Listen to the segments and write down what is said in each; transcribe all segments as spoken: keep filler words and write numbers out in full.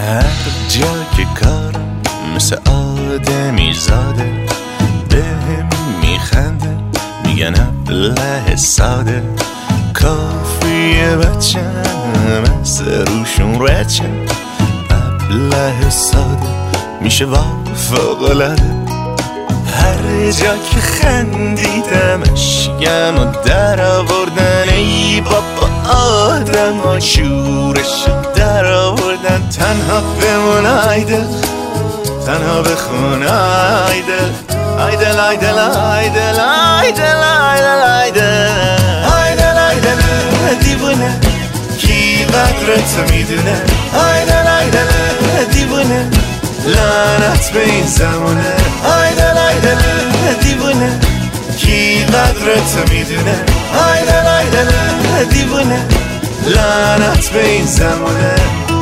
هر جا که کارم مثل آدمی زاده، بهم میخنده میگن ابله ساده. کافیه بچم از روشون رچم، ابله ساده میشه فوق‌العاده. هر جا که خندیدم اشکم و در آوردن، ای بابا آدم ها شورش در آوردن. تنها بمون آیدل، تنها بخون آیدل، آیدل آیدل آیدل آیدل آیدل آیدل آیدل آیدل دیوونه کی قدرت میدونه. آیدل آیدل دیوونه لعنت به این زمونه. آیدل آیدل دیوونه کی قدرت میدونه. آیدل آیدل دیوونه لعنت به این زمونه.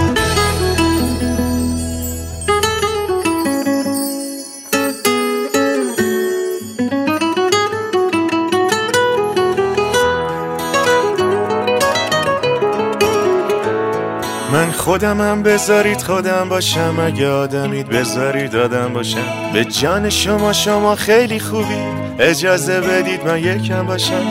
من خودمم بذارید خودم باشم، اگه آدمید بذارید آدم باشم. به جان شما شما خیلی خوبی، اجازه بدید من یکم باشم.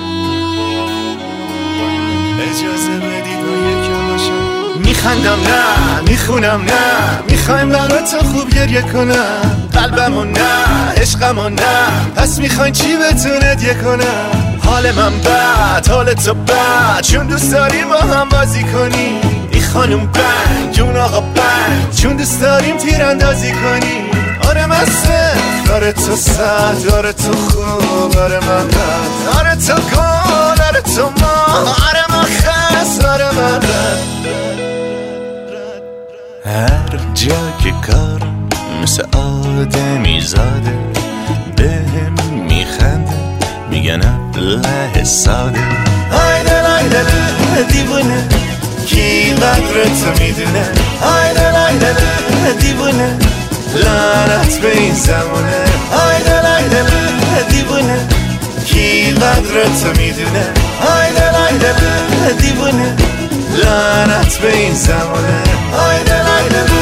اجازه بدید من یکم باشم. میخندم نه میخونم نه، میخوایم برای تو خوب گریه کنم. قلبمو نه عشقمو نه، پس میخواین چی بتونه دیگه کنم. حال من بد حال تو بد، چون دوست داریم با هم بازی کنیم. ای خانم بند جون آقا بند، چون دوست داریم تیراندازی کنیم. آره من سخت آره تو سخت، آره تو خوب آره من بد، آره تو گل آره تو ما، آره من خست آره من رد. هر جا که کارم مثل آدمی زاده، بهم میخنده میگن ابله ساده. آیدل آیدل دیوونه کی قدرت میدونه. آیدل آیدل دیوونه لعنت به این زمونه. آیدل آیدل دیوونه کی قدرت میدونه. آیدل آیدل دیوونه لعنت به این زمونه. آیدل آیدل